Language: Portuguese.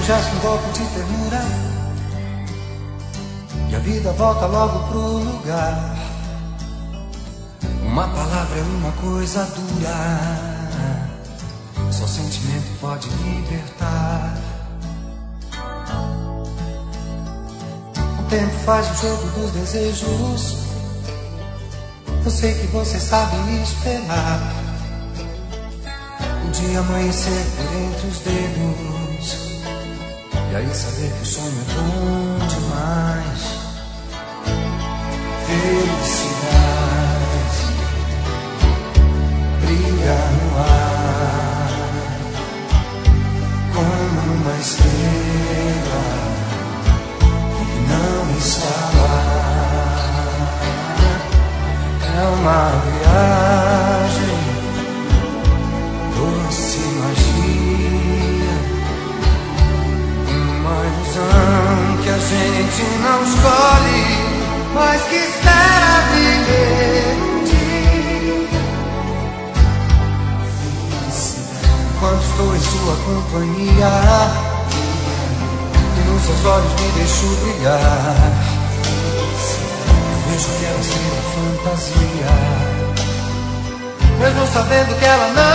gesto, um golpe de ternura, e a vida volta logo pro lugar. Uma palavra é uma coisa dura, só sentimento pode libertar. O tempo faz o jogo dos desejos, eu sei que você sabe esperar o dia amanhecer por entre os dedos, e aí saber que o sonho é bom demais. Felicidade brilha no ar como uma estrela que não está lá. É uma viagem, doce magia, uma ilusão que a gente não escolhe, mas que espera viver um dia. Quando estou em sua companhia e nos seus olhos me deixo brilhar, eu vejo que ela tem fantasia, mesmo sabendo que ela não